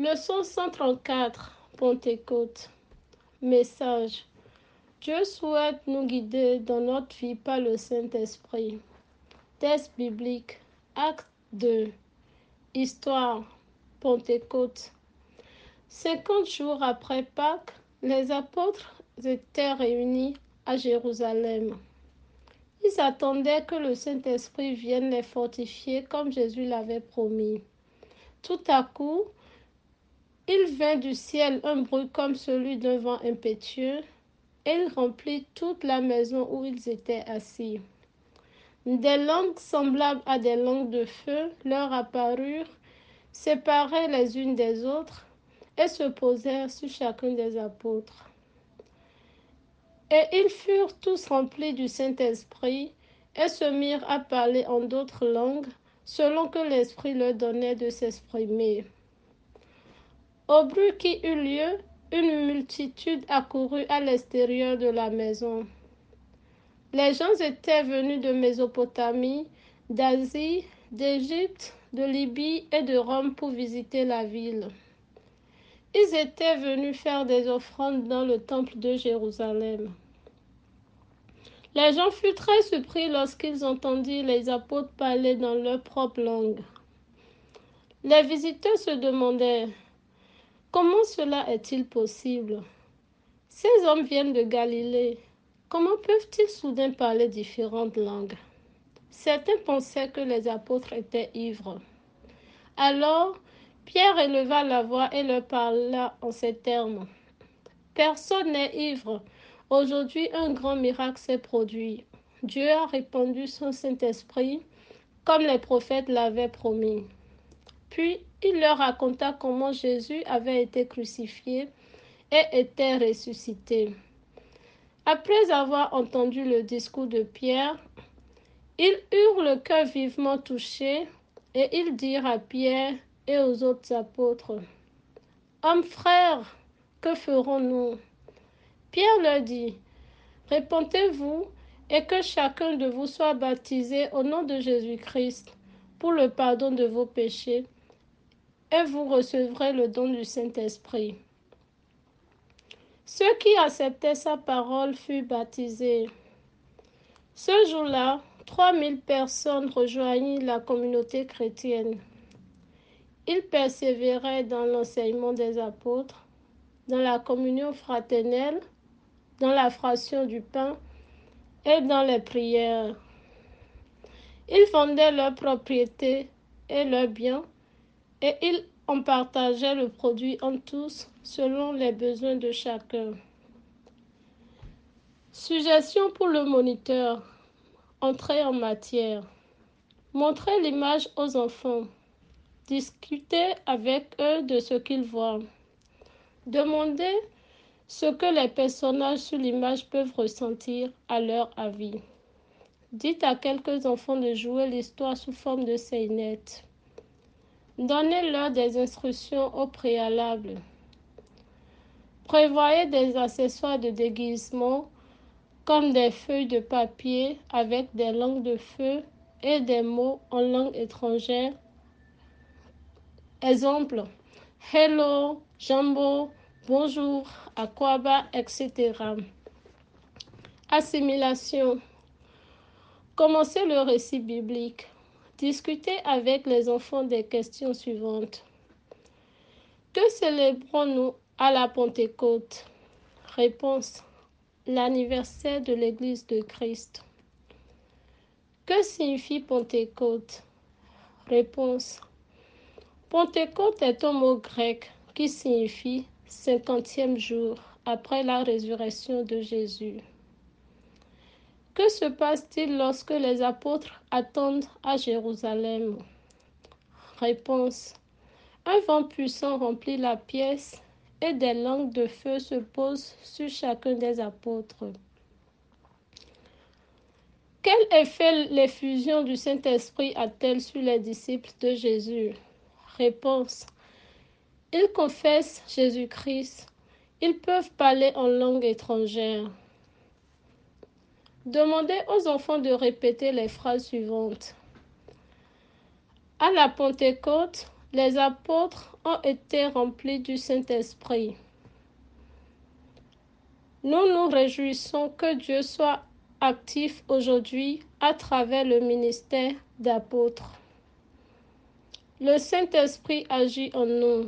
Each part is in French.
Leçon 134, Pentecôte. Message. Dieu souhaite nous guider dans notre vie par le Saint-Esprit. Texte biblique. Acte 2. Histoire. Pentecôte. 50 jours après Pâques, les apôtres étaient réunis à Jérusalem. Ils attendaient que le Saint-Esprit vienne les fortifier comme Jésus l'avait promis. Tout à coup, il vint du ciel un bruit comme celui d'un vent impétueux, et il remplit toute la maison où ils étaient assis. Des langues semblables à des langues de feu leur apparurent, séparées les unes des autres, et se posèrent sur chacun des apôtres. Et ils furent tous remplis du Saint-Esprit, et se mirent à parler en d'autres langues, selon que l'Esprit leur donnait de s'exprimer. Au bruit qui eut lieu, une multitude accourut à l'extérieur de la maison. Les gens étaient venus de Mésopotamie, d'Asie, d'Égypte, de Libye et de Rome pour visiter la ville. Ils étaient venus faire des offrandes dans le temple de Jérusalem. Les gens furent très surpris lorsqu'ils entendirent les apôtres parler dans leur propre langue. Les visiteurs se demandaient: comment cela est-il possible? Ces hommes viennent de Galilée. Comment peuvent-ils soudain parler différentes langues? Certains pensaient que les apôtres étaient ivres. Alors, Pierre éleva la voix et leur parla en ces termes. Personne n'est ivre. Aujourd'hui, un grand miracle s'est produit. Dieu a répandu son Saint-Esprit, comme les prophètes l'avaient promis. Puis, il leur raconta comment Jésus avait été crucifié et était ressuscité. Après avoir entendu le discours de Pierre, ils eurent le cœur vivement touché, et ils dirent à Pierre et aux autres apôtres: Hommes frères, que ferons-nous? Pierre leur dit: Répentez-vous et que chacun de vous soit baptisé au nom de Jésus-Christ pour le pardon de vos péchés, et vous recevrez le don du Saint-Esprit. Ceux qui acceptaient sa parole furent baptisés. Ce jour-là, 3000 personnes rejoignirent la communauté chrétienne. Ils persévéraient dans l'enseignement des apôtres, dans la communion fraternelle, dans la fraction du pain et dans les prières. Ils vendaient leurs propriétés et leurs biens, et ils en partageaient le produit en tous selon les besoins de chacun. Suggestion pour le moniteur. Entrée en matière. Montrez l'image aux enfants. Discutez avec eux de ce qu'ils voient. Demandez ce que les personnages sur l'image peuvent ressentir à leur avis. Dites à quelques enfants de jouer l'histoire sous forme de scénettes. Donnez-leur des instructions au préalable. Prévoyez des accessoires de déguisement comme des feuilles de papier avec des langues de feu et des mots en langue étrangère. Exemple: hello, jambo, bonjour, aquaba, etc. Assimilation. Commencez le récit biblique. Discutez avec les enfants des questions suivantes. Que célébrons-nous à la Pentecôte? Réponse: l'anniversaire de l'Église de Christ. Que signifie Pentecôte? Réponse: Pentecôte est un mot grec qui signifie 50e jour après la résurrection de Jésus. Que se passe-t-il lorsque les apôtres attendent à Jérusalem? Réponse: un vent puissant remplit la pièce et des langues de feu se posent sur chacun des apôtres. Quel effet l'effusion du Saint-Esprit a-t-elle sur les disciples de Jésus? Réponse: ils confessent Jésus-Christ. Ils peuvent parler en langue étrangère. Demandez aux enfants de répéter les phrases suivantes. À la Pentecôte, Les apôtres ont été remplis du Saint-Esprit. Nous nous réjouissons que Dieu soit actif aujourd'hui à travers le ministère d'apôtres. Le Saint-Esprit agit en nous.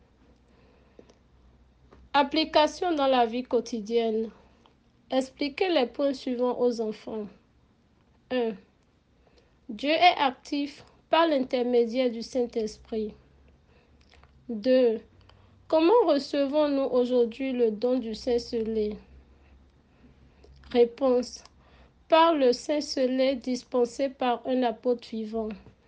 Application dans la vie quotidienne. Expliquez les points suivants aux enfants. 1. Dieu est actif par l'intermédiaire du Saint-Esprit. 2. Comment recevons-nous aujourd'hui le don du Saint-Selé? Réponse. Par le Saint-Selé dispensé par un apôtre vivant.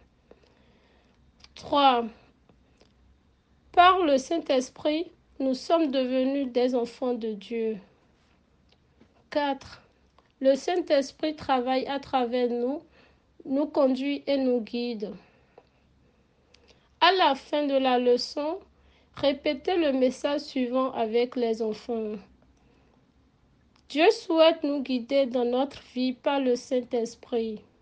3. Par le Saint-Esprit, nous sommes devenus des enfants de Dieu. 4. Le Saint-Esprit travaille à travers nous, nous conduit et nous guide. À la fin de la leçon, répétez le message suivant avec les enfants. Dieu souhaite nous guider dans notre vie par le Saint-Esprit.